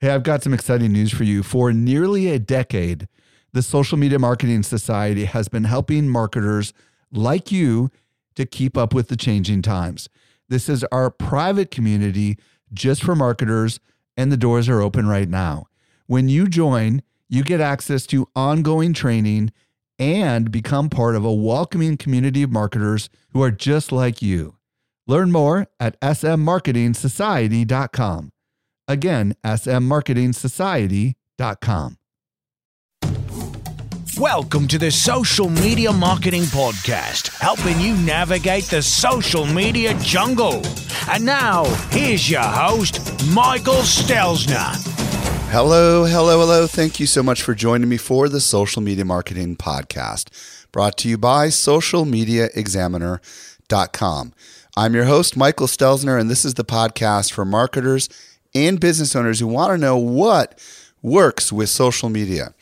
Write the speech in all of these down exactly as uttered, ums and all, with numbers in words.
Hey, I've got some exciting news for you. For nearly a decade, the Social Media Marketing Society has been helping marketers like you to keep up with the changing times. This is our private community just for marketers, and the doors are open right now. When you join, you get access to ongoing training and become part of a welcoming community of marketers who are just like you. Learn more at s m marketing society dot com. Again, s m marketing society dot com. Welcome to the Social Media Marketing Podcast, helping you navigate the social media jungle. And now, here's your host, Michael Stelzner. Hello, hello, hello. Thank you so much for joining me for the Social Media Marketing Podcast, brought to you by social media examiner dot com. I'm your host, Michael Stelzner, and this is the podcast for marketers and business owners who want to know what works with social media.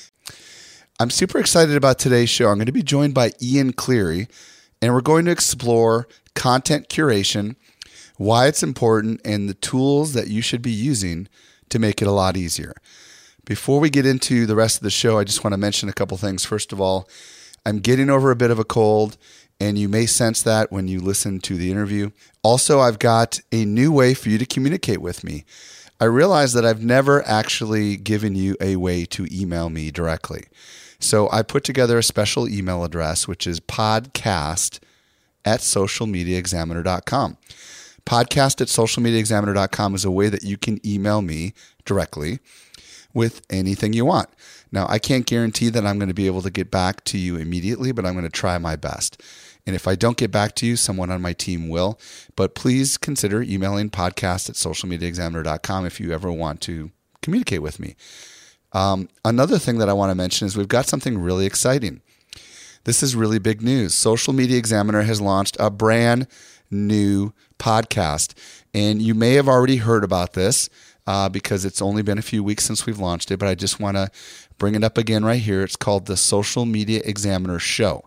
I'm super excited about today's show. I'm going to be joined by Ian Cleary, and we're going to explore content curation, why it's important, and the tools that you should be using to make it a lot easier. Before we get into the rest of the show, I just want to mention a couple things. First of all, I'm getting over a bit of a cold, and you may sense that when you listen to the interview. Also, I've got a new way for you to communicate with me. I realize that I've never actually given you a way to email me directly. So I put together a special email address, which is podcast at social media examiner dot com. Podcast at social media examiner dot com is a way that you can email me directly with anything you want. Now, I can't guarantee that I'm going to be able to get back to you immediately, but I'm going to try my best. And if I don't get back to you, someone on my team will. But please consider emailing podcast at social media examiner dot com if you ever want to communicate with me. Um, another thing that I want to mention is we've got something really exciting. This is really big news. Social Media Examiner has launched a brand new podcast. And you may have already heard about this uh, because it's only been a few weeks since we've launched it, but I just want to bring it up again right here. It's called the Social Media Examiner Show.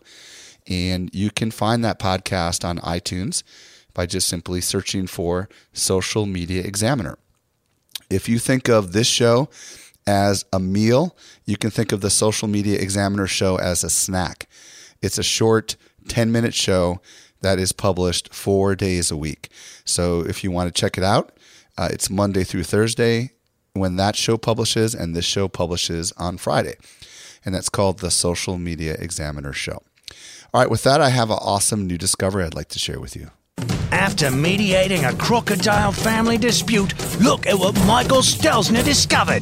And you can find that podcast on iTunes by just simply searching for Social Media Examiner. If you think of this show as a meal, you can think of the Social Media Examiner Show as a snack. It's a short ten-minute show that is published four days a week. So if you want to check it out, uh, it's Monday through Thursday when that show publishes, and this show publishes on Friday. And that's called the Social Media Examiner Show. All right, with that, I have an awesome new discovery I'd like to share with you. After mediating a crocodile family dispute, look at what Michael Stelzner discovered.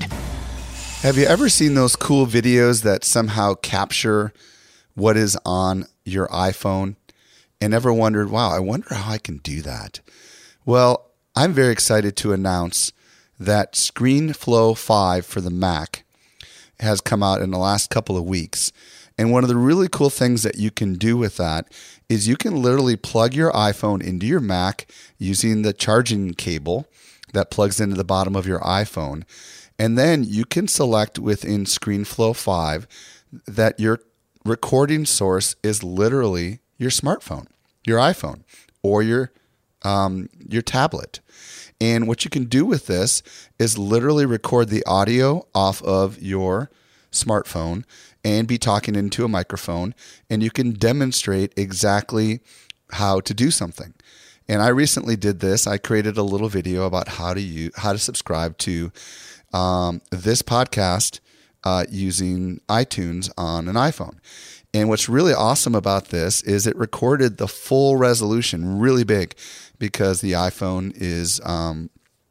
Have you ever seen those cool videos that somehow capture what is on your iPhone and ever wondered, wow, I wonder how I can do that? Well, I'm very excited to announce that ScreenFlow five for the Mac has come out in the last couple of weeks. And one of the really cool things that you can do with that is you can literally plug your iPhone into your Mac using the charging cable that plugs into the bottom of your iPhone. And then you can select within ScreenFlow five that your recording source is literally your smartphone, your iPhone, or your um, your tablet. And what you can do with this is literally record the audio off of your smartphone and be talking into a microphone, and you can demonstrate exactly how to do something. And I recently did this. I created a little video about how to use, how to subscribe to um, this podcast uh, using iTunes on an iPhone. And what's really awesome about this is it recorded the full resolution, really big, because the iPhone is um,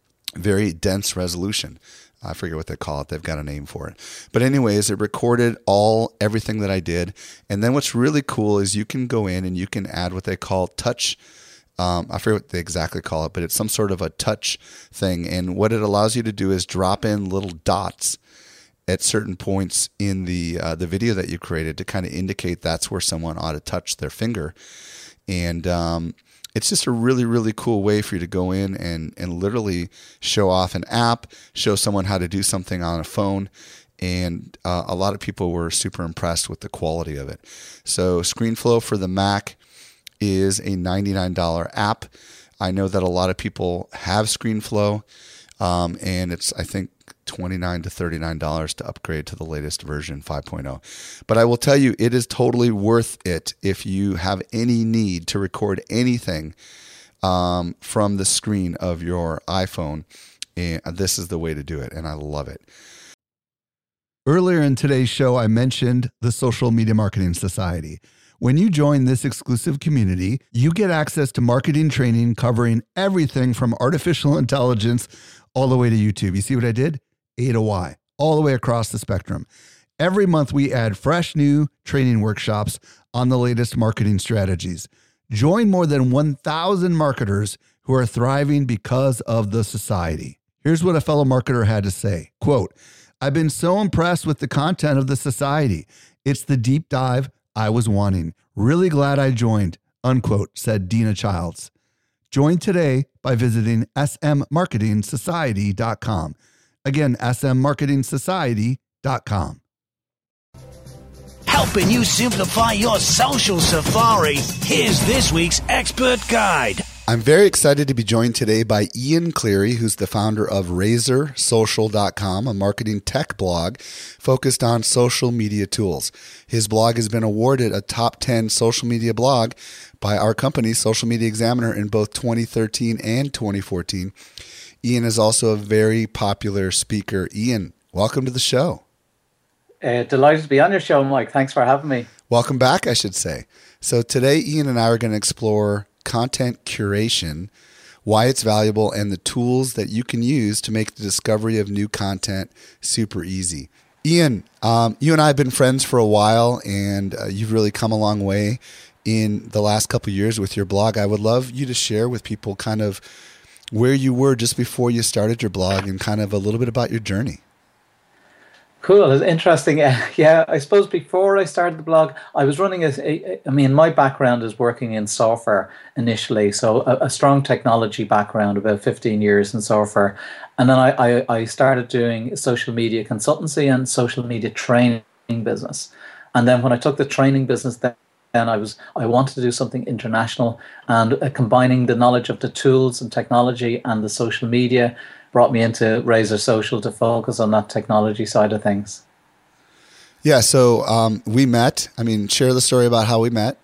very dense resolution. I forget what they call it. They've got a name for it. But anyways, it recorded all everything that I did. And then what's really cool is you can go in and you can add what they call touch. Um, I forget what they exactly call it, but it's some sort of a touch thing. And what it allows you to do is drop in little dots at certain points in the uh, the video that you created to kind of indicate that's where someone ought to touch their finger. And um, it's just a really, really cool way for you to go in and, and literally show off an app, show someone how to do something on a phone. And uh, a lot of people were super impressed with the quality of it. So ScreenFlow for the Mac is a ninety-nine dollars app. I know that a lot of people have ScreenFlow. Um, and it's, I think, twenty-nine to thirty-nine dollars to upgrade to the latest version five point oh. But I will tell you, it is totally worth it if you have any need to record anything um, from the screen of your iPhone. And this is the way to do it, and I love it. Earlier in today's show, I mentioned the Social Media Marketing Society. When you join this exclusive community, you get access to marketing training covering everything from artificial intelligence all the way to YouTube. You see what I did? A to Y, all the way across the spectrum. Every month, we add fresh new training workshops on the latest marketing strategies. Join more than one thousand marketers who are thriving because of the society. Here's what a fellow marketer had to say. Quote, "I've been so impressed with the content of the society. It's the deep dive I was wanting. Really glad I joined," unquote, said Dina Childs. Join today by visiting s m marketing society dot com. Again, s m marketing society dot com. Helping you simplify your social safari, here's this week's expert guide. I'm very excited to be joined today by Ian Cleary, who's the founder of razor social dot com, a marketing tech blog focused on social media tools. His blog has been awarded a top ten social media blog by our company, Social Media Examiner, in both twenty thirteen and twenty fourteen. Ian is also a very popular speaker. Ian, welcome to the show. Uh, delighted to be on your show, Mike. Thanks for having me. Welcome back, I should say. So today, Ian and I are going to explore content curation, why it's valuable, and the tools that you can use to make the discovery of new content super easy. Ian, um, you and I have been friends for a while, and uh, you've really come a long way in the last couple of years with your blog. I would love you to share with people kind of where you were just before you started your blog and kind of a little bit about your journey. Cool. It's interesting. Uh, yeah, I suppose before I started the blog, I was running a, a, I mean, my background is working in software initially. So a, a strong technology background, about fifteen years in software. And then I, I, I started doing social media consultancy and social media training business. And then when I took the training business, then And I was I wanted to do something international, and uh, combining the knowledge of the tools and technology and the social media brought me into Razor Social to focus on that technology side of things. Yeah, so um, we met. I mean, share the story about how we met.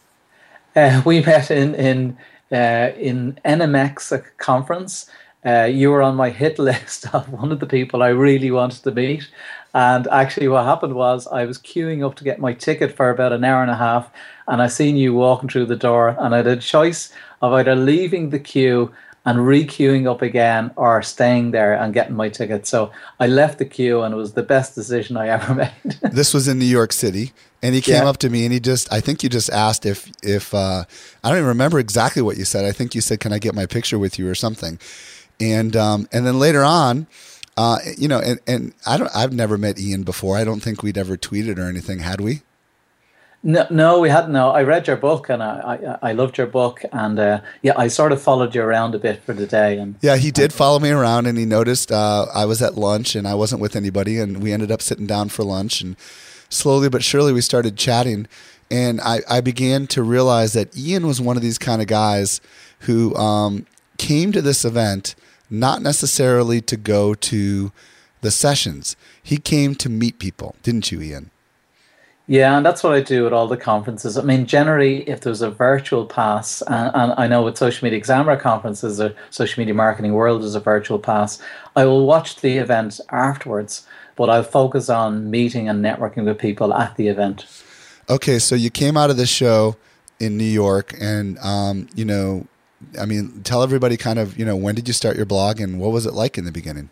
Uh, we met in in uh, in N M X, a conference. Uh, you were on my hit list of one of the people I really wanted to meet. And actually what happened was I was queuing up to get my ticket for about an hour and a half, and I seen you walking through the door, and I had a choice of either leaving the queue and re-queuing up again or staying there and getting my ticket. So I left the queue, and it was the best decision I ever made. This was in New York City, and he came yeah. up to me and he just, I think you just asked if, if uh, I don't even remember exactly what you said. I think you said, "Can I get my picture with you?" or something. And um, and then later on, Uh, you know, and, and I don't, I've never met Ian before. I don't think we'd ever tweeted or anything, had we? No, no, we hadn't. No, I read your book, and I, I, I loved your book, and uh, yeah, I sort of followed you around a bit for the day. And yeah, he did follow me around, and he noticed uh, I was at lunch and I wasn't with anybody, and we ended up sitting down for lunch, and slowly but surely we started chatting, and I, I began to realize that Ian was one of these kind of guys who um, came to this event not necessarily to go to the sessions. He came to meet people, didn't you, Ian? Yeah, and that's what I do at all the conferences. I mean, generally, if there's a virtual pass, and, and I know with Social Media Examiner conferences, or Social Media Marketing World is a virtual pass, I will watch the event afterwards, but I'll focus on meeting and networking with people at the event. Okay, so you came out of the show in New York, and, um, you know, I mean, tell everybody kind of, you know, when did you start your blog and what was it like in the beginning?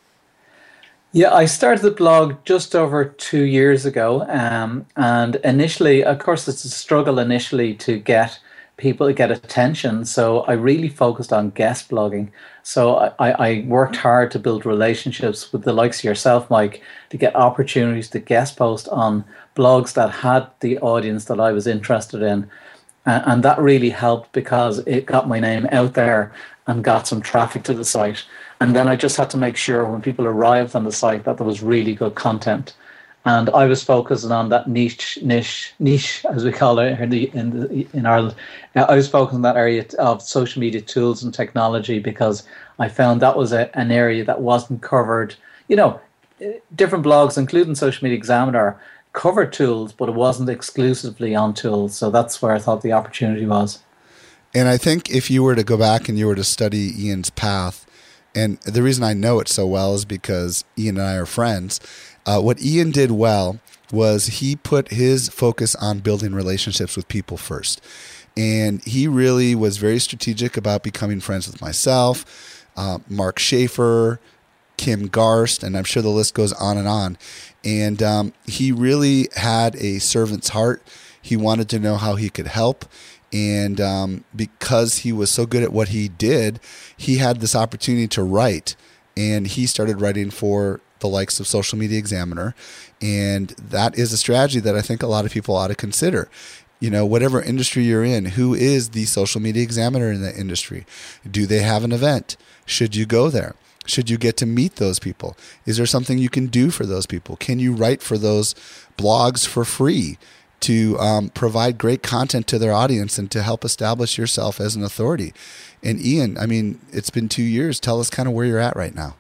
Yeah, I started the blog just over two years ago. Um, and initially, of course, it's a struggle initially to get people to get attention. So I really focused on guest blogging. So I, I worked hard to build relationships with the likes of yourself, Mike, to get opportunities to guest post on blogs that had the audience that I was interested in. And that really helped because it got my name out there and got some traffic to the site. And then I just had to make sure when people arrived on the site that there was really good content. And I was focusing on that niche, niche, niche, as we call it in, the, in, the, in Ireland. I was focusing on that area of social media tools and technology because I found that was a, an area that wasn't covered. You know, different blogs, including Social Media Examiner, covered tools, but it wasn't exclusively on tools. So that's where I thought the opportunity was. And I think if you were to go back and you were to study Ian's path, and the reason I know it so well is because Ian and I are friends. Uh, what Ian did well was he put his focus on building relationships with people first. And he really was very strategic about becoming friends with myself, uh, Mark Schaefer, Kim Garst, and I'm sure the list goes on and on. And um, he really had a servant's heart. He wanted to know how he could help. And um, because he was so good at what he did, he had this opportunity to write. And he started writing for the likes of Social Media Examiner. And that is a strategy that I think a lot of people ought to consider. You know, whatever industry you're in, who is the Social Media Examiner in that industry? Do they have an event? Should you go there? Should you get to meet those people? Is there something you can do for those people? Can you write for those blogs for free to um, provide great content to their audience and to help establish yourself as an authority? And Ian, I mean, it's been two years. Tell us kind of where you're at right now.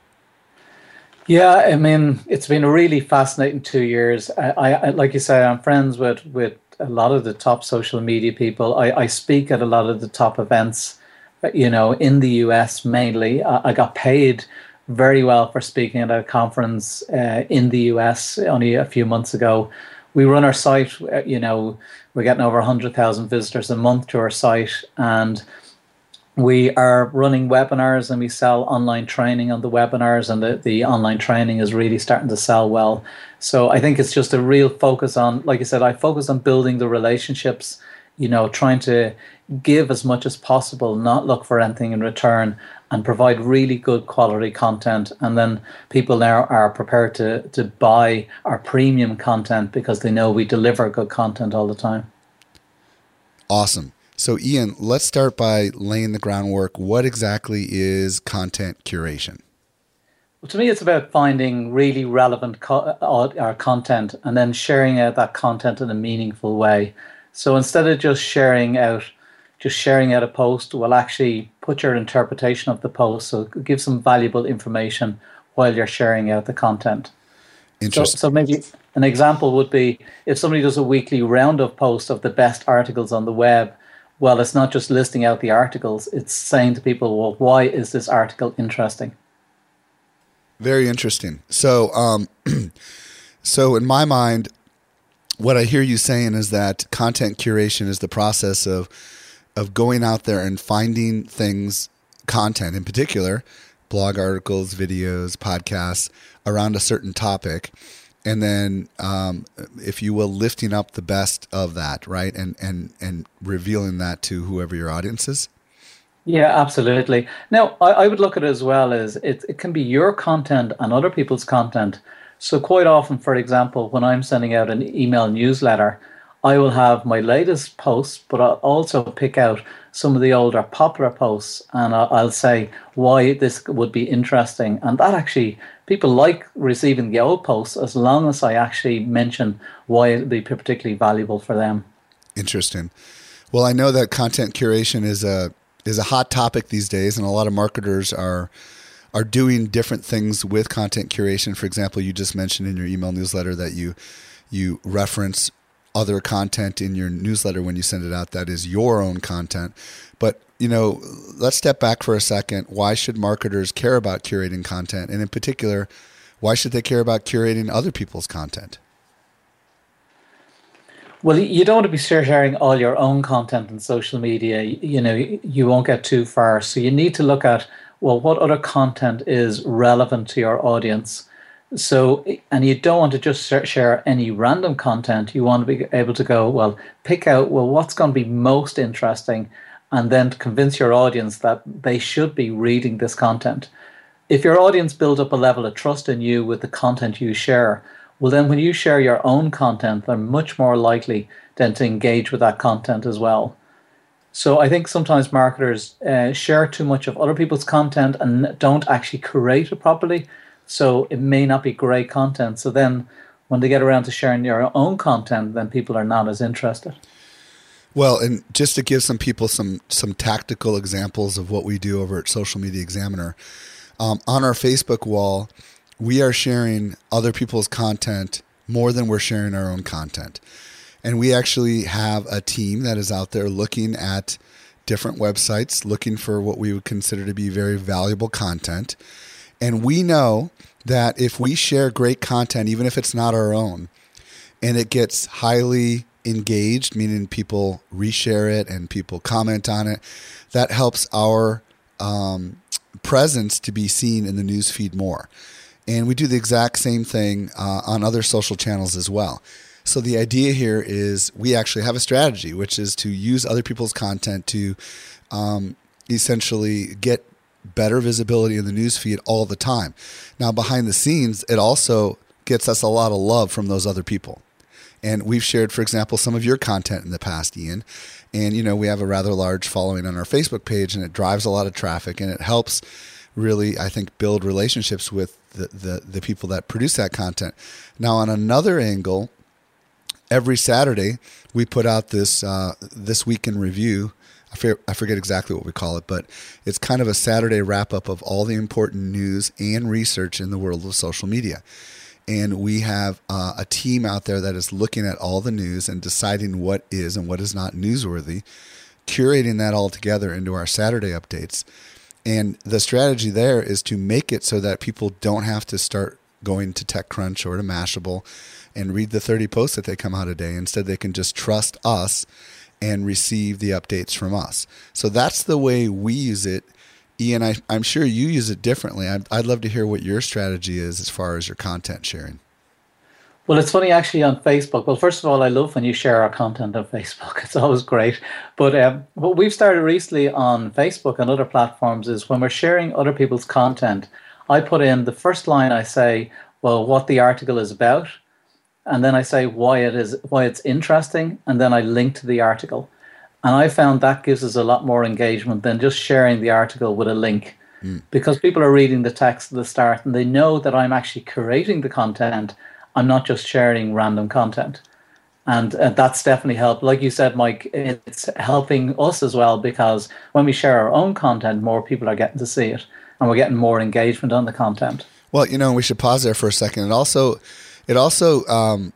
Yeah, I mean, it's been a really fascinating two years. I, I like you say, I'm friends with, with a lot of the top social media people. I, I speak at a lot of the top events, you know, in the U S mainly. I, I got paid very well for speaking at a conference uh, in the U S only a few months ago. We run our site, you know, we're getting over one hundred thousand visitors a month to our site, and we are running webinars and we sell online training on the webinars, and the, the online training is really starting to sell well. So I think it's just a real focus on, like I said, I focus on building the relationships, you know, trying to give as much as possible, not look for anything in return, and provide really good quality content. And then people now are prepared to, to buy our premium content because they know we deliver good content all the time. Awesome. So Ian, let's start by laying the groundwork. What exactly is content curation? Well, to me, it's about finding really relevant co- our content and then sharing out that content in a meaningful way. So instead of just sharing out, just sharing out a post, we'll actually put your interpretation of the post. So give some valuable information while you're sharing out the content. Interesting. So, so maybe an example would be if somebody does a weekly roundup post of the best articles on the web. Well, it's not just listing out the articles, it's saying to people, well, why is this article interesting? Very interesting. So, um, so in my mind, what I hear you saying is that content curation is the process of of going out there and finding things, content in particular, blog articles, videos, podcasts around a certain topic, and then, um, if you will, lifting up the best of that, right, and and and revealing that to whoever your audience is. Yeah, absolutely. Now, I, I would look at it as well as it, it can be your content and other people's content. So quite often, for example, when I'm sending out an email newsletter, I will have my latest posts, but I'll also pick out some of the older popular posts, and I'll, I'll say why this would be interesting. And that actually, people like receiving the old posts as long as I actually mention why it would be particularly valuable for them. Interesting. Well, I know that content curation is a is a hot topic these days, and a lot of marketers are are doing different things with content curation. For example, you just mentioned in your email newsletter that you you reference other content in your newsletter when you send it out that is your own content. But, you know, let's step back for a second. Why should marketers care about curating content? And in particular, why should they care about curating other people's content? Well, you don't want to be sharing all your own content on social media. You know, you won't get too far. So you need to look at, well, what other content is relevant to your audience? So, and you don't want to just share any random content. You want to be able to go, well, pick out, well, what's going to be most interesting, and then to convince your audience that they should be reading this content. If your audience builds up a level of trust in you with the content you share, well, then when you share your own content, they're much more likely then to engage with that content as well. So I think sometimes marketers uh, share too much of other people's content and don't actually curate it properly. So it may not be great content. So then when they get around to sharing your own content, then people are not as interested. Well, and just to give some people some some tactical examples of what we do over at Social Media Examiner, um, on our Facebook wall, we are sharing other people's content more than we're sharing our own content. And we actually have a team that is out there looking at different websites, looking for what we would consider to be very valuable content. And we know that if we share great content, even if it's not our own, and it gets highly engaged, meaning people reshare it and people comment on it, that helps our um, presence to be seen in the news feed more. And we do the exact same thing uh, on other social channels as well. So the idea here is we actually have a strategy, which is to use other people's content to um, essentially get better visibility in the news feed all the time. Now, behind the scenes, it also gets us a lot of love from those other people. And we've shared, for example, some of your content in the past, Ian. And, you know, we have a rather large following on our Facebook page, and it drives a lot of traffic, and it helps really, I think, build relationships with the, the, the people that produce that content. Now, on another angle, every Saturday we put out this uh, this week in review. I forget, I forget exactly what we call it, but it's kind of a Saturday wrap up of all the important news and research in the world of social media. And we have uh, a team out there that is looking at all the news and deciding what is and what is not newsworthy, curating that all together into our Saturday updates. And the strategy there is to make it so that people don't have to start going to TechCrunch or to Mashable and read the thirty posts that they come out a day. Instead, they can just trust us and receive the updates from us. So that's the way we use it. Ian, I, I'm sure you use it differently. I'd, I'd love to hear what your strategy is as far as your content sharing. Well, it's funny actually on Facebook. Well, first of all, I love when you share our content on Facebook. It's always great. But um, what we've started recently on Facebook and other platforms is when we're sharing other people's content, I put in the first line, I say, well, what the article is about. And then I say why it is, why it's interesting. And then I link to the article. And I found that gives us a lot more engagement than just sharing the article with a link. Mm. Because people are reading the text at the start and they know that I'm actually curating the content. I'm not just sharing random content. And uh, that's definitely helped. Like you said, Mike, it's helping us as well, because when we share our own content, more people are getting to see it and we're getting more engagement on the content. Well, you know, we should pause there for a second. It also, it also, um,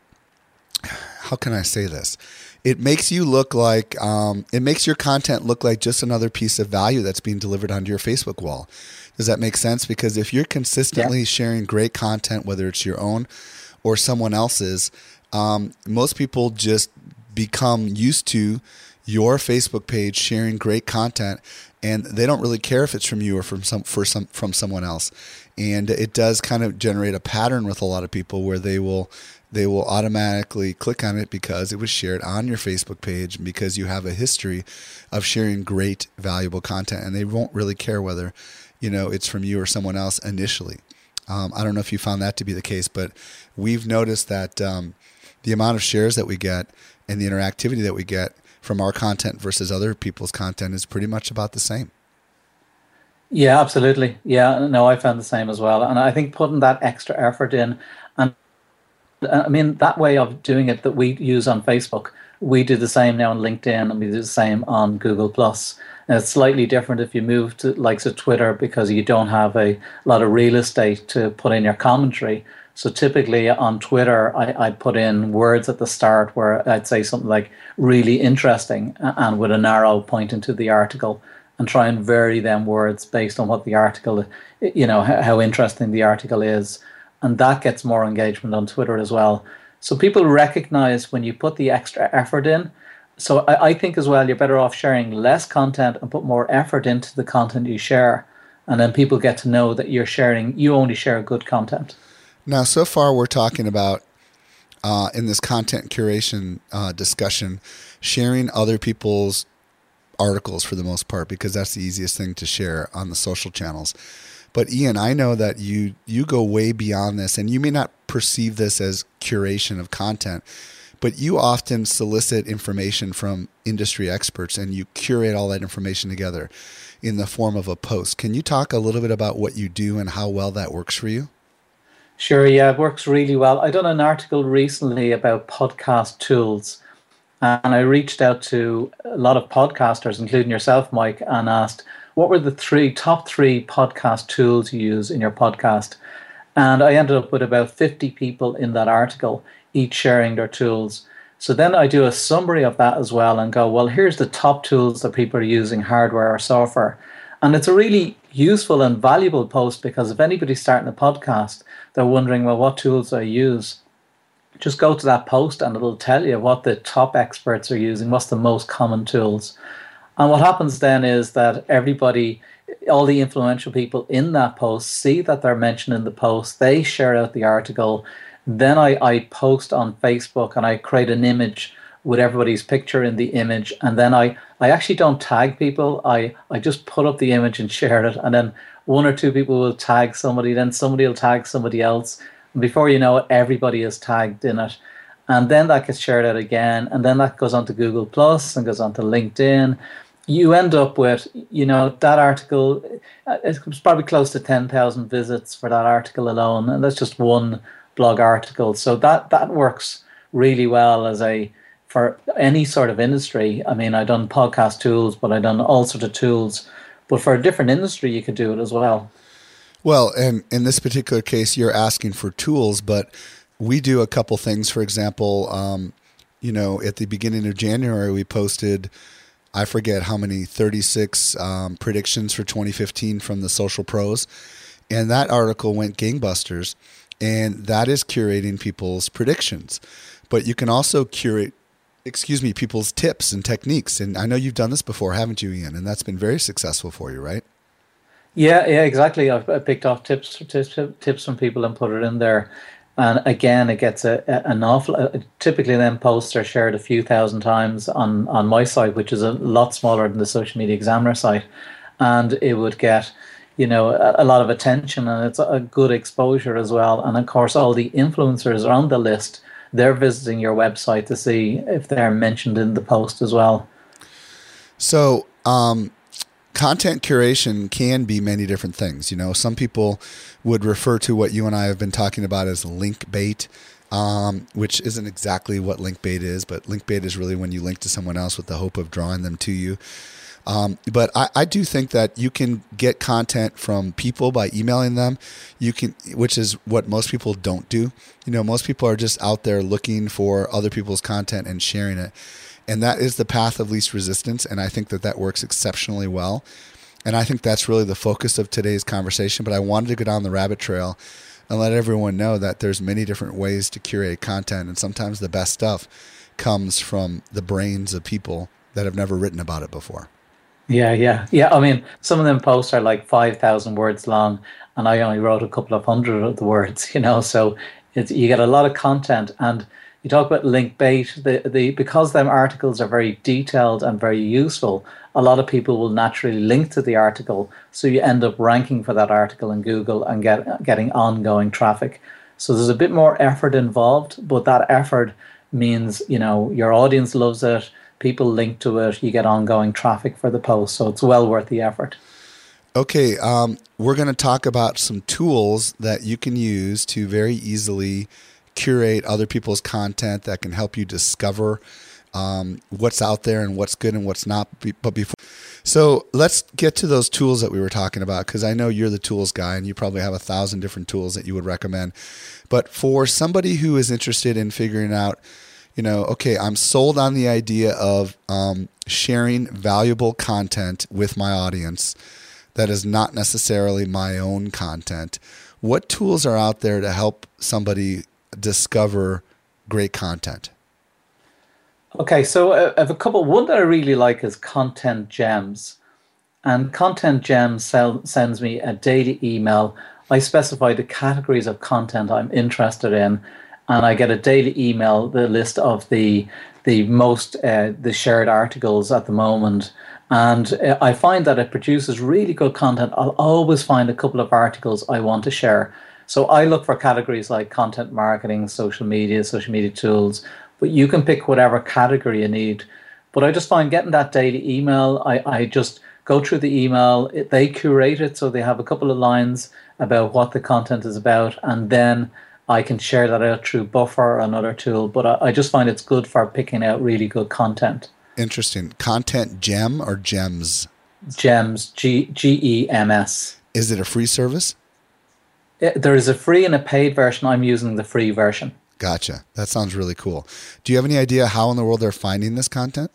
how can I say this? It makes you look like, um, it makes your content look like just another piece of value that's being delivered onto your Facebook wall. Does that make sense? Because if you're consistently yeah. sharing great content, whether it's your own or someone else's, um, most people just become used to your Facebook page sharing great content, and they don't really care if it's from you or from some for some from someone else. And it does kind of generate a pattern with a lot of people where they will they will automatically click on it because it was shared on your Facebook page and because you have a history of sharing great, valuable content, and they won't really care whether, you know, it's from you or someone else initially. Um, I don't know if you found that to be the case, but we've noticed that um, the amount of shares that we get and the interactivity that we get from our content versus other people's content is pretty much about the same. Yeah, absolutely. Yeah, no, I found the same as well. And I think putting that extra effort in, and I mean, that way of doing it that we use on Facebook, we do the same now on LinkedIn, and we do the same on Google Plus. And it's slightly different if you move to like to Twitter, because you don't have a lot of real estate to put in your commentary. So typically on Twitter, I, I put in words at the start where I'd say something like really interesting and with an arrow pointing to the article, and try and vary them words based on what the article, you know, how interesting the article is. And that gets more engagement on Twitter as well. So people recognize when you put the extra effort in. So I, I think as well, you're better off sharing less content and put more effort into the content you share. And then people get to know that you're sharing, you only share good content. Now, so far we're talking about, uh, in this content curation uh, discussion, sharing other people's articles for the most part, because that's the easiest thing to share on the social channels. But Ian, I know that you you go way beyond this, and you may not perceive this as curation of content, but you often solicit information from industry experts and you curate all that information together in the form of a post. Can you talk a little bit about what you do and how well that works for you? Sure, yeah, it works really well. I done an article recently about podcast tools, and I reached out to a lot of podcasters, including yourself, Mike, and asked, what were the three top three podcast tools you use in your podcast? And I ended up with about fifty people in that article, each sharing their tools. So then I do a summary of that as well and go, well, here's the top tools that people are using, hardware or software. And it's a really useful and valuable post, because if anybody's starting a podcast, they're wondering, well, what tools do I use? Just go to that post and it'll tell you what the top experts are using, what's the most common tools. And what happens then is that everybody, all the influential people in that post, see that they're mentioned in the post, they share out the article. Then I, I post on Facebook and I create an image with everybody's picture in the image. And then I, I actually don't tag people. I, I just put up the image and share it. And then one or two people will tag somebody. Then somebody will tag somebody else. And before you know it, everybody is tagged in it. And then that gets shared out again. And then that goes on to Google Plus and goes on to LinkedIn. You end up with, you know, that article, it's probably close to ten thousand visits for that article alone. And that's just one blog article. So that, that works really well as a, for any sort of industry. I mean, I've done podcast tools, but I've done all sorts of tools. But for a different industry, you could do it as well. Well, and in this particular case, you're asking for tools, but we do a couple things. For example, um, you know, at the beginning of January, we posted, I forget how many, thirty-six um, predictions for twenty fifteen from the Social Pros. And that article went gangbusters. And that is curating people's predictions. But you can also curate, excuse me, people's tips and techniques. And I know you've done this before, haven't you, Ian? And that's been very successful for you, right? Yeah, yeah, exactly. I've I picked off tips, tips, tips from people and put it in there. And again, it gets a, a, an awful, uh, typically then posts are shared a few thousand times on, on my site, which is a lot smaller than the Social Media Examiner site. And it would get, you know, a, a lot of attention, and it's a good exposure as well. And of course, all the influencers are on the list. They're visiting your website to see if they're mentioned in the post as well. So, um, content curation can be many different things. You know, some people would refer to what you and I have been talking about as link bait, um, which isn't exactly what link bait is, but link bait is really when you link to someone else with the hope of drawing them to you. Um, but I, I do think that you can get content from people by emailing them. You can, which is what most people don't do. You know, most people are just out there looking for other people's content and sharing it. And that is the path of least resistance. And I think that that works exceptionally well. And I think that's really the focus of today's conversation. But I wanted to go down the rabbit trail and let everyone know that there's many different ways to curate content. And sometimes the best stuff comes from the brains of people that have never written about it before. Yeah, yeah, yeah. I mean, some of them posts are like five thousand words long, and I only wrote a couple of hundred of the words, you know, so it's, you get a lot of content. And you talk about link bait, the, the, because them articles are very detailed and very useful, a lot of people will naturally link to the article. So you end up ranking for that article in Google and get, getting ongoing traffic. So there's a bit more effort involved, but that effort means, you know, your audience loves it. People link to it, you get ongoing traffic for the post, so it's well worth the effort. Okay, um, we're going to talk about some tools that you can use to very easily curate other people's content that can help you discover um, what's out there and what's good and what's not. But before, so let's get to those tools that we were talking about, because I know you're the tools guy and you probably have a thousand different tools that you would recommend. But for somebody who is interested in figuring out, you know, okay, I'm sold on the idea of um, sharing valuable content with my audience that is not necessarily my own content. What tools are out there to help somebody discover great content? Okay, so I have a couple. One that I really like is Content Gems. And Content Gems sell, sends me a daily email. I specify the categories of content I'm interested in, and I get a daily email, the list of the the most uh, the shared articles at the moment. And uh, I find that it produces really good content. I'll always find a couple of articles I want to share. So I look for categories like content marketing, social media, social media tools, but you can pick whatever category you need. But I just find getting that daily email, I, I just go through the email, it, they curate it, so they have a couple of lines about what the content is about, and then I can share that out through Buffer or another tool. But I, I just find it's good for picking out really good content. Interesting. Content gem or gems? Gems, G G E M S. Is it a free service? It, there is a free and a paid version. I'm using the free version. Gotcha. That sounds really cool. Do you have any idea how in the world they're finding this content?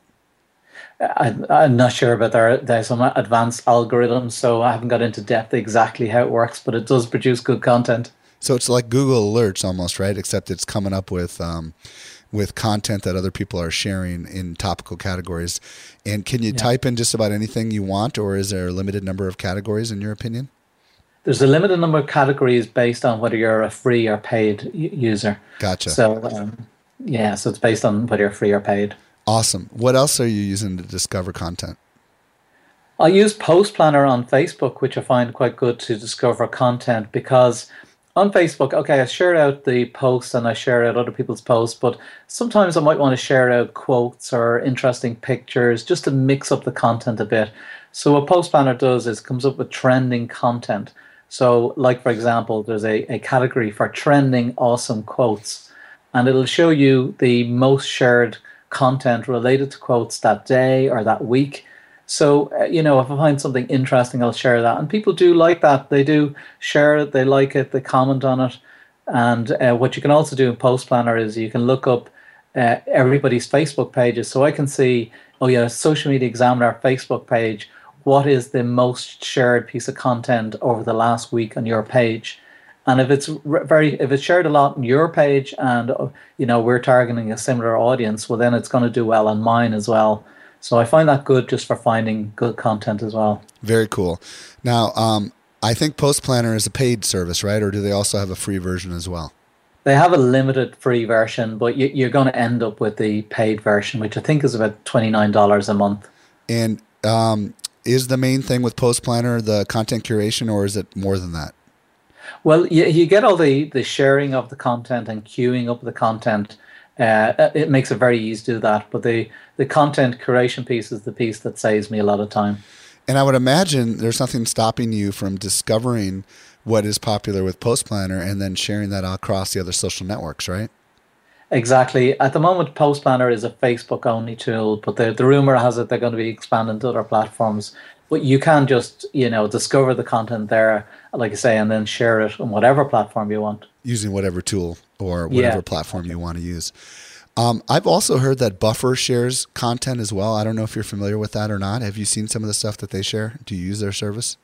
I, I'm not sure, but there, there's some advanced algorithms, so I haven't got into depth exactly how it works, but it does produce good content. So it's like Google Alerts almost, right? Except it's coming up with um, with content that other people are sharing in topical categories. And can you yeah. type in just about anything you want, or is there a limited number of categories in your opinion? There's a limited number of categories based on whether you're a free or paid u- user. Gotcha. So um, yeah, so it's based on whether you're free or paid. Awesome. What else are you using to discover content? I use Post Planner on Facebook, which I find quite good to discover content, because on Facebook, okay, I share out the posts and I share out other people's posts, but sometimes I might want to share out quotes or interesting pictures just to mix up the content a bit. So what Post Planner does is comes up with trending content. So like, for example, there's a, a category for trending awesome quotes, and it'll show you the most shared content related to quotes that day or that week. So, uh, you know, if I find something interesting, I'll share that. And people do like that. They do share it. They like it. They comment on it. And uh, what you can also do in Post Planner is you can look up uh, everybody's Facebook pages. So I can see, oh yeah, Social Media Examiner Facebook page. What is the most shared piece of content over the last week on your page? And if it's very, if it's shared a lot on your page, and you know we're targeting a similar audience, well then it's going to do well on mine as well. So I find that good just for finding good content as well. Very cool. Now, um, I think Post Planner is a paid service, right? Or do they also have a free version as well? They have a limited free version, but you, you're going to end up with the paid version, which I think is about twenty-nine dollars a month. And um, is the main thing with Post Planner the content curation, or is it more than that? Well, you, you get all the, the sharing of the content and queuing up the content. Uh, it makes it very easy to do that. But the, the content curation piece is the piece that saves me a lot of time. And I would imagine there's nothing stopping you from discovering what is popular with Post Planner and then sharing that across the other social networks, right? Exactly. At the moment, Post Planner is a Facebook-only tool, but the, the rumor has it they're going to be expanding to other platforms. But you can just, you know, discover the content there, like I say, and then share it on whatever platform you want. Using whatever tool or whatever yeah. platform you want to use. Um, I've also heard that Buffer shares content as well. I don't know if you're familiar with that or not. Have you seen some of the stuff that they share? Do you use their service?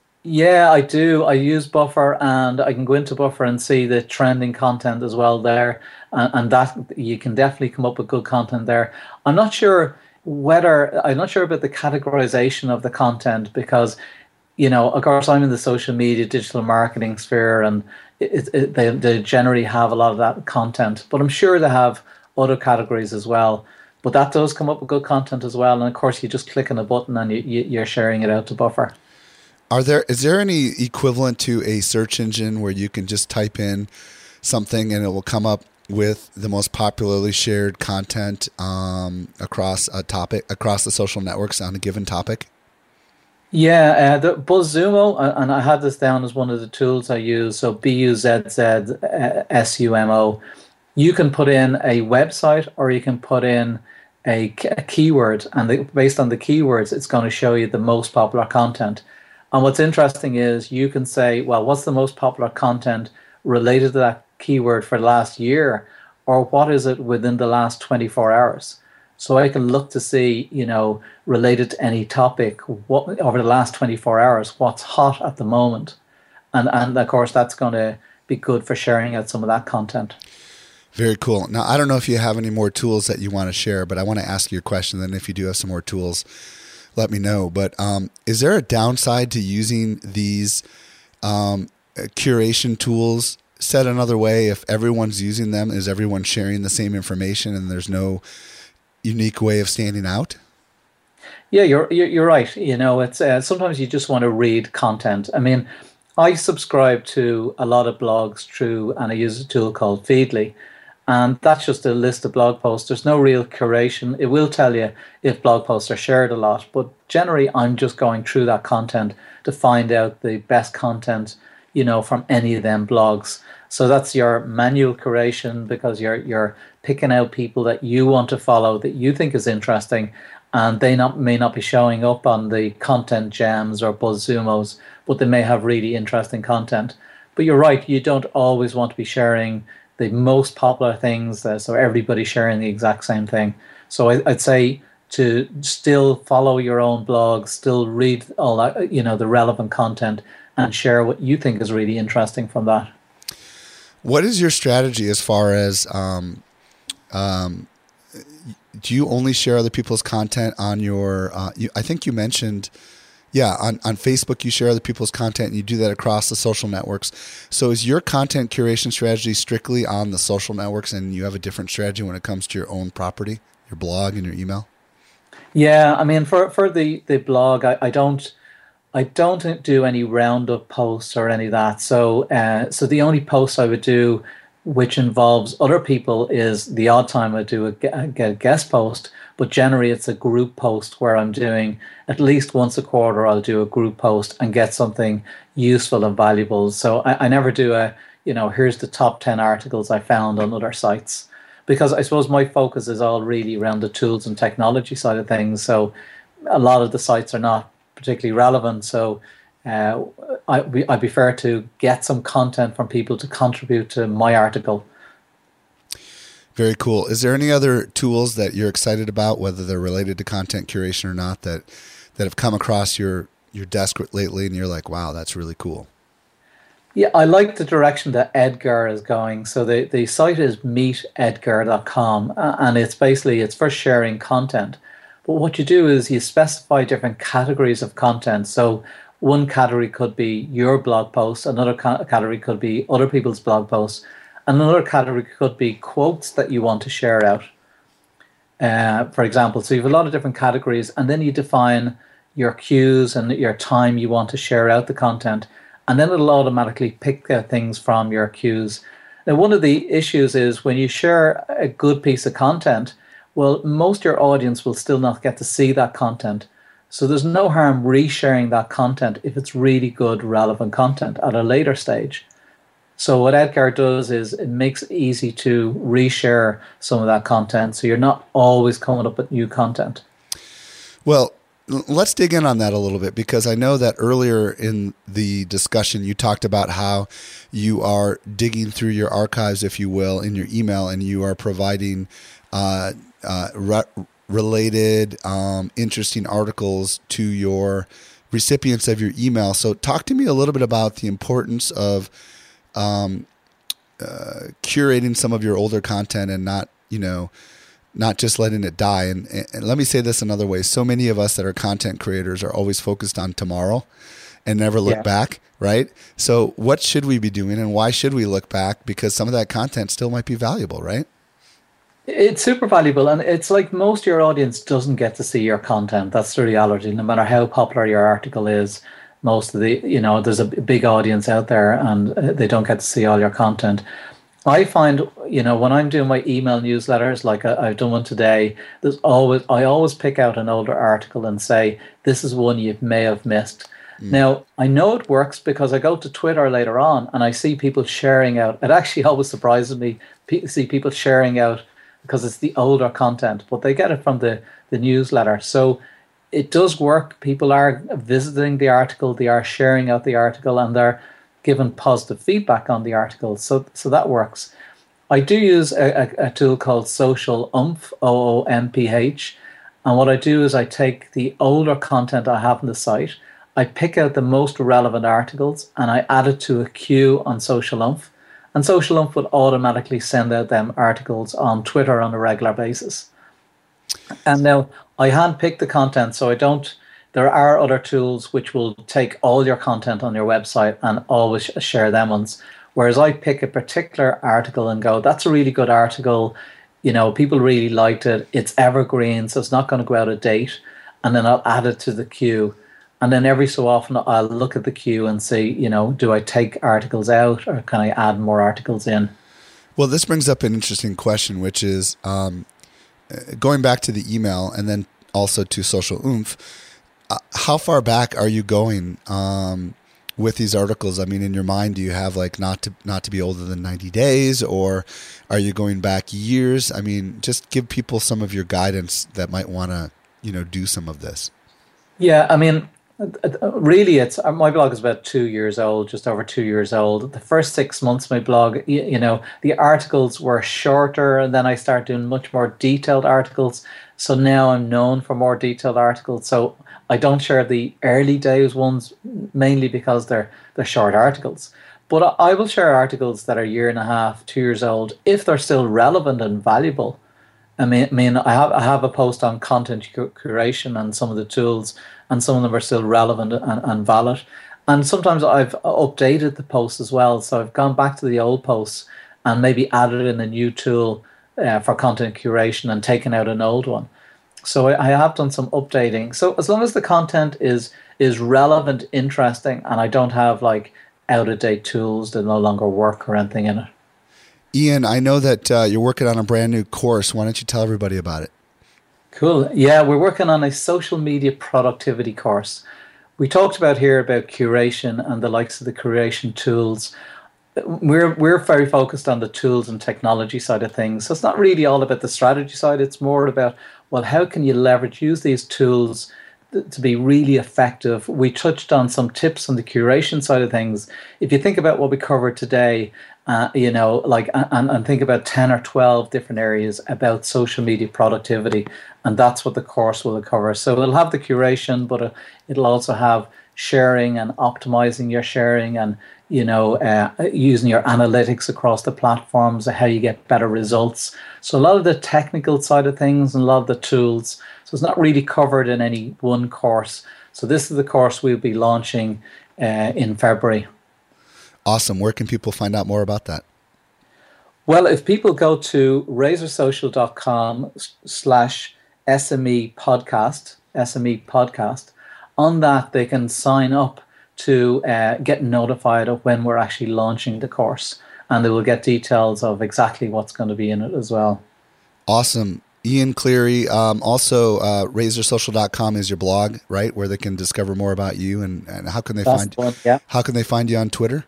Yeah, I do. I use Buffer, and I can go into Buffer and see the trending content as well there. And, and that you can definitely come up with good content there. I'm not sure whether, I'm not sure about the categorization of the content, because, you know, of course, I'm in the social media, digital marketing sphere, and it, it, they, they generally have a lot of that content. But I'm sure they have other categories as well. But that does come up with good content as well. And of course, you just click on a button and you, you, you're sharing it out to Buffer. Are there is there any equivalent to a search engine where you can just type in something and it will come up with the most popularly shared content um, across a topic, across the social networks on a given topic? Yeah, uh, the BuzzSumo, and I had this down as one of the tools I use. So B U Z Z S U M O. You can put in a website, or you can put in a, a keyword, and the, based on the keywords, it's going to show you the most popular content. And what's interesting is you can say, well, what's the most popular content related to that keyword for the last year, or what is it within the last twenty-four hours? So I can look to see, you know, related to any topic, what over the last twenty-four hours, what's hot at the moment. And, and of course, that's going to be good for sharing out some of that content. Very cool. Now, I don't know if you have any more tools that you want to share, but I want to ask you a question. Then if you do have some more tools, let me know. But um, is there a downside to using these um, curation tools? Said another way, if everyone's using them, is everyone sharing the same information and there's no unique way of standing out? Yeah, you're you're right. You know, it's uh, sometimes you just want to read content. I mean, I subscribe to a lot of blogs through, and I use a tool called Feedly. And that's just a list of blog posts. There's no real curation. It will tell you if blog posts are shared a lot, but generally I'm just going through that content to find out the best content, you know, from any of them blogs. So that's your manual curation, because you're you're picking out people that you want to follow, that you think is interesting, and they not may not be showing up on the content gems or BuzzSumos, but they may have really interesting content. But you're right, you don't always want to be sharing the most popular things, uh, so everybody's sharing the exact same thing. So I, I'd say to still follow your own blog, still read all that, you know, the relevant content, and share what you think is really interesting from that. What is your strategy as far as, um, um, do you only share other people's content on your, uh, you, I think you mentioned, yeah, on, on Facebook you share other people's content and you do that across the social networks. So is your content curation strategy strictly on the social networks, and you have a different strategy when it comes to your own property, your blog and your email? Yeah, I mean, for, for the, the blog, I, I don't, I don't do any roundup posts or any of that. So, uh, so the only post I would do, which involves other people, is the odd time I do a, a guest post. But generally, it's a group post where I'm doing at least once a quarter. I'll do a group post and get something useful and valuable. So I, I never do a, you know, here's the top ten articles I found on other sites, because I suppose my focus is all really around the tools and technology side of things. So a lot of the sites are not particularly relevant. So uh, I, I prefer to get some content from people to contribute to my article. Very cool. Is there any other tools that you're excited about, whether they're related to content curation or not, that that have come across your, your desk lately and you're like, wow, that's really cool? Yeah, I like the direction that Edgar is going. So the, the site is meet edgar dot com, and it's basically, it's for sharing content. But what you do is you specify different categories of content. So one category could be your blog post, another ca- category could be other people's blog posts, another category could be quotes that you want to share out, uh, for example. So you have a lot of different categories, and then you define your cues and your time you want to share out the content, and then it'll automatically pick uh, things from your cues. Now, one of the issues is when you share a good piece of content, well, most of your audience will still not get to see that content. So there's no harm resharing that content if it's really good, relevant content at a later stage. So what Edgar does is it makes it easy to reshare some of that content, so you're not always coming up with new content. Well, let's dig in on that a little bit, because I know that earlier in the discussion you talked about how you are digging through your archives, if you will, in your email, and you are providing uh, uh, re- related, um, interesting articles to your recipients of your email. So talk to me a little bit about the importance of um, uh, curating some of your older content and not, you know, not just letting it die. And, and let me say this another way. So many of us that are content creators are always focused on tomorrow and never look yeah. back, right? So what should we be doing, and why should we look back? Because some of that content still might be valuable, right? It's super valuable, and it's like most of your audience doesn't get to see your content. That's the reality. No matter how popular your article is, most of the, you know, there's a big audience out there and they don't get to see all your content. I find, you know, when I'm doing my email newsletters, like I've done one today, there's always, I always pick out an older article and say, this is one you may have missed. Mm. Now, I know it works because I go to Twitter later on and I see people sharing out. It actually always surprises me to see people sharing out because it's the older content, but they get it from the, the newsletter. So it does work. People are visiting the article, they are sharing out the article, and they're given positive feedback on the article. So so that works. I do use a, a, a tool called Social Oomph, O O M P H. And what I do is I take the older content I have on the site, I pick out the most relevant articles, and I add it to a queue on Social Oomph. And Social Oomph would automatically send out them articles on Twitter on a regular basis. And now I handpick the content, so I don't, there are other tools which will take all your content on your website and always share them ones. Whereas I pick a particular article and go, that's a really good article. You know, people really liked it. It's evergreen, so it's not going to go out of date. And then I'll add it to the queue. And then every so often I'll look at the queue and see, you know, do I take articles out or can I add more articles in? Well, this brings up an interesting question, which is um, going back to the email and then also to Social Oomph. Uh, how far back are you going um, with these articles? I mean, in your mind, do you have like not to not to be older than ninety days, or are you going back years? I mean, just give people some of your guidance that might want to, you know, do some of this. Yeah, I mean, really, it's my blog is about two years old, just over two years old. The first six months of my blog, you, you know, the articles were shorter, and then I started doing much more detailed articles. So now I'm known for more detailed articles. So I don't share the early days ones mainly because they're they're short articles. But I will share articles that are a year and a half, two years old, if they're still relevant and valuable. I mean, I mean, I have I have a post on content curation and some of the tools, and some of them are still relevant and, and valid. And sometimes I've updated the posts as well. So I've gone back to the old posts and maybe added in a new tool uh, for content curation and taken out an old one. So I, I have done some updating. So as long as the content is is relevant, interesting, and I don't have like out-of-date tools that no longer work or anything in it. Ian, I know that uh, you're working on a brand new course. Why don't you tell everybody about it? Cool. Yeah, we're working on a social media productivity course. We talked about here about curation and the likes of the curation tools. We're we're very focused on the tools and technology side of things. So it's not really all about the strategy side. It's more about, well, how can you leverage, use these tools to be really effective? We touched on some tips on the curation side of things. If you think about what we covered today, uh, you know, like, and, and think about ten or twelve different areas about social media productivity, and that's what the course will cover. So it'll have the curation, but it'll also have sharing and optimizing your sharing, and, you know, uh, using your analytics across the platforms, how you get better results. So a lot of the technical side of things and a lot of the tools. So it's not really covered in any one course. So this is the course we'll be launching uh, in February. Awesome. Where can people find out more about that? Well, if people go to razorsocial.com slash SME podcast, SME podcast, on that they can sign up to uh, get notified of when we're actually launching the course. And they will get details of exactly what's going to be in it as well. Awesome. Ian Cleary, um, also uh, razor social dot com is your blog, right, where they can discover more about you, and, and how can they That's find the one, yeah. How can they find you on Twitter?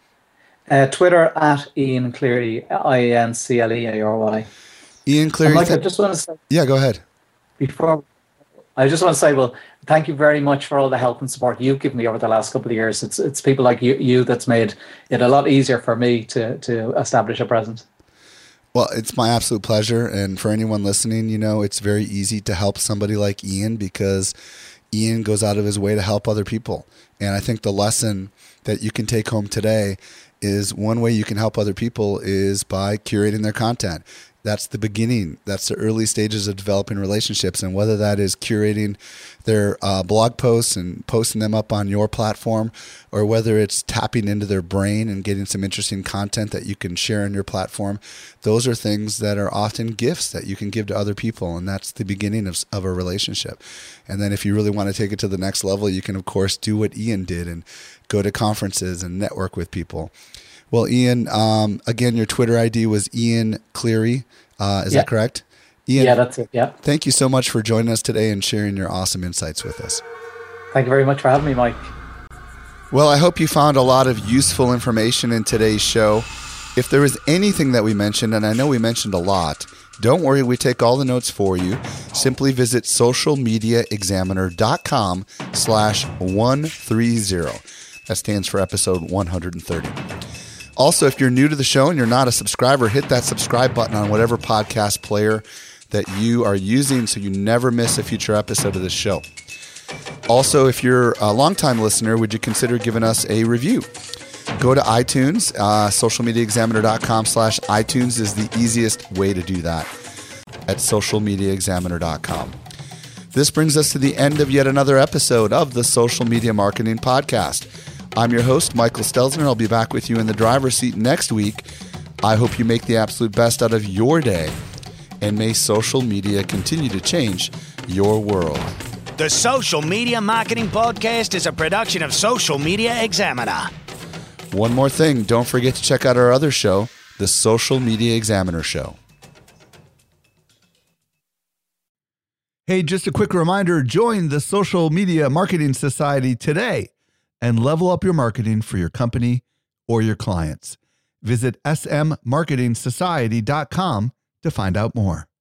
Uh, Twitter at Ian Cleary, I N C L E A R Y. Ian Cleary. Mike, th- I just want to say, yeah, go ahead. Before, I just want to say, well, thank you very much for all the help and support you've given me over the last couple of years. It's it's people like you, you that's made it a lot easier for me to to establish a presence. Well, it's my absolute pleasure. And for anyone listening, you know, it's very easy to help somebody like Ian because Ian goes out of his way to help other people. And I think the lesson that you can take home today is one way you can help other people is by curating their content. That's the beginning. That's the early stages of developing relationships. And whether that is curating their uh, blog posts and posting them up on your platform, or whether it's tapping into their brain and getting some interesting content that you can share on your platform, those are things that are often gifts that you can give to other people. And that's the beginning of, of a relationship. And then if you really want to take it to the next level, you can, of course, do what Ian did and go to conferences and network with people. Well, Ian, um, again, your Twitter I D was Ian Cleary. Uh, is yeah. that correct? Ian, yeah, that's it. Yeah. Thank you so much for joining us today and sharing your awesome insights with us. Thank you very much for having me, Mike. Well, I hope you found a lot of useful information in today's show. If there was anything that we mentioned, and I know we mentioned a lot, don't worry, we take all the notes for you. Simply visit socialmediaexaminer.com slash 130. That stands for episode one hundred thirty. Also, if you're new to the show and you're not a subscriber, hit that subscribe button on whatever podcast player that you are using so you never miss a future episode of this show. Also, if you're a longtime listener, would you consider giving us a review? Go to iTunes. Uh, socialmediaexaminer.com slash iTunes is the easiest way to do that at socialmediaexaminer dot com. This brings us to the end of yet another episode of the Social Media Marketing Podcast. I'm your host, Michael Stelzner. I'll be back with you in the driver's seat next week. I hope you make the absolute best out of your day, and may social media continue to change your world. The Social Media Marketing Podcast is a production of Social Media Examiner. One more thing, don't forget to check out our other show, the Social Media Examiner Show. Hey, just a quick reminder, join the Social Media Marketing Society today and level up your marketing for your company or your clients. Visit s m marketing society dot com to find out more.